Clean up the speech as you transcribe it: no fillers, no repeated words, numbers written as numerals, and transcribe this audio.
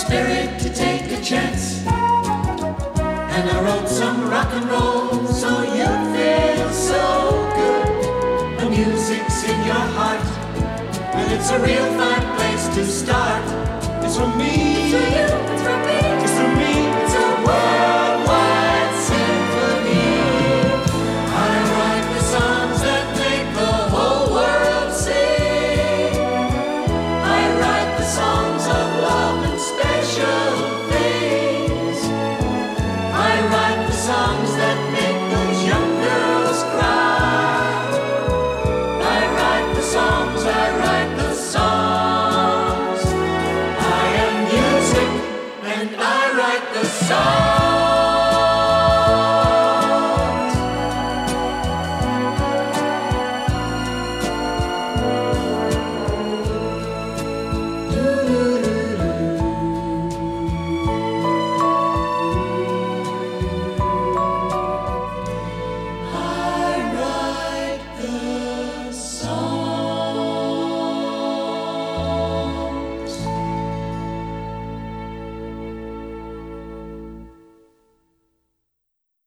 spirit to take a chance. And I wrote some rock and roll so you'd feel so good. The music's in your heart, and it's a real fine place to start. It's for me, it's for you, it's for me, it's for me, it's a worldwide symphony. I write the songs that make the whole world sing. I write the songs of love and special things. I write the songs that make those young girls cry. I write the songs, I write the songs. I am music and I write the songs.